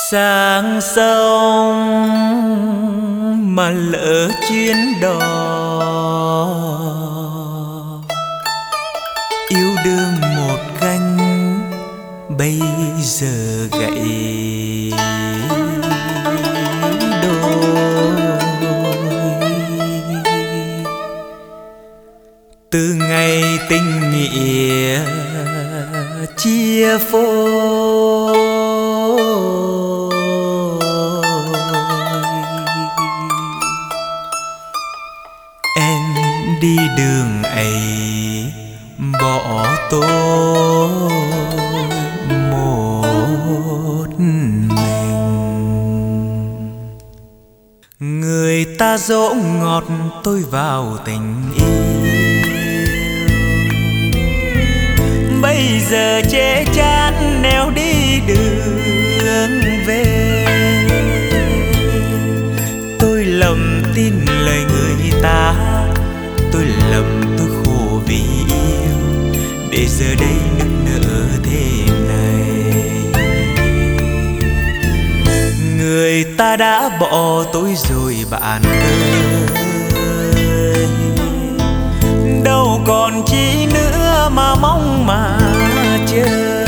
Sang sông mà lỡ chuyến đò, yêu đương một gánh bây giờ gãy đôi. Từ ngày tình nghĩa chia phôi, em đi đường ấy bỏ tôi một mình. Người ta dỗ ngọt tôi vào tình yêu, bây giờ chê chán nẻo đi đường về. Tôi lầm tin lời người ta, tôi lầm tôi khổ vì yêu, để giờ đây nức nở thêm này. Người ta đã bỏ tôi rồi bạn ơi, đâu còn chi nữa mà mong mà chờ.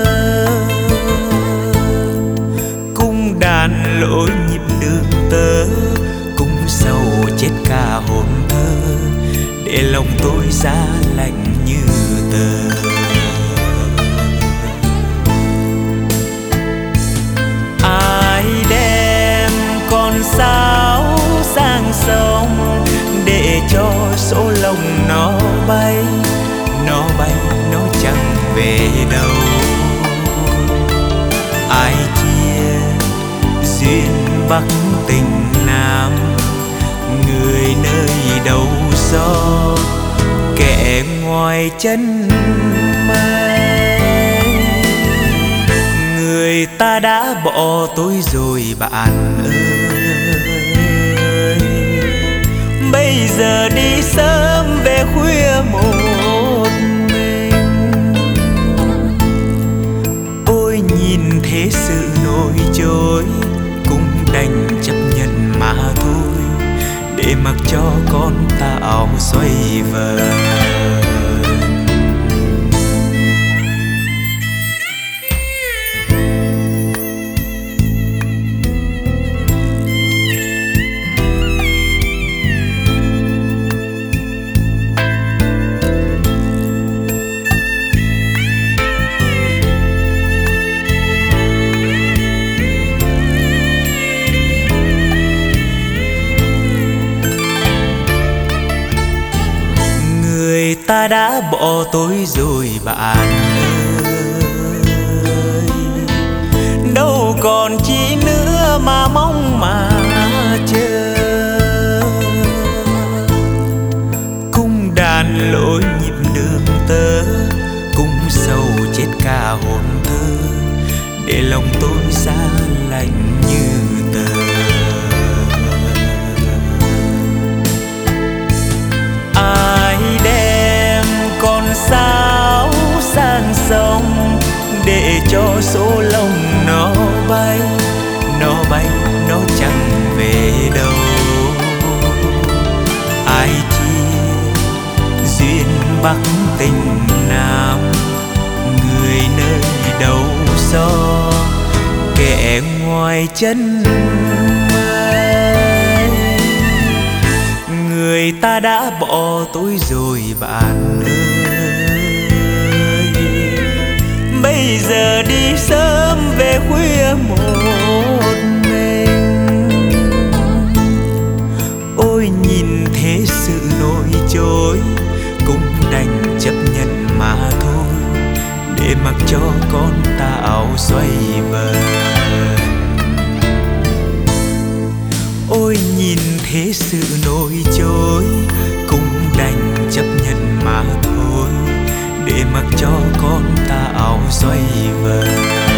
Cung đàn lỗi nhịp đường tơ, cung sầu chết cả hồn thơ, để lòng tôi giá lạnh như tờ. Ai đem con sáo sang sông, để cho số lòng nó bay, nó bay nó chẳng về đâu. Ai chia duyên Bắc tình Nam, người nơi đầu gió, kẻ ngoài chân mây. Người ta đã bỏ tôi rồi bạn ơi, bây giờ đi sớm về khuya một mình. Ôi nhìn thế sự nổi trôi, cũng đành chấp nhận mà thôi, để mặc cho con tàu xoay vần. Người ta đã bỏ tôi rồi bạn ơi, đâu còn chi nữa mà mong mà chờ. Cung đàn lỗi nhịp đường tơ, cung sầu chết cả hồn thơ, để lòng tôi giá lạnh như tờ. Ai đem con sáo sang sông, để cho số lòng nó bay, nó bay nó chẳng về đâu. Ai chia duyên Bắc tình Nam, người nơi đầu gió, kẻ ngoài chân mây. Người ta đã bỏ tôi rồi bạn ơi, bây giờ đi sớm về khuya một mình. Ôi nhìn thế sự nổi trôi, cũng đành chấp nhận mà thôi, để mặc cho con tàu xoay vần. Ôi nhìn thế sự nổi trôi, cũng đành chấp nhận mà thôi, để mặc cho con tàu xoay vần.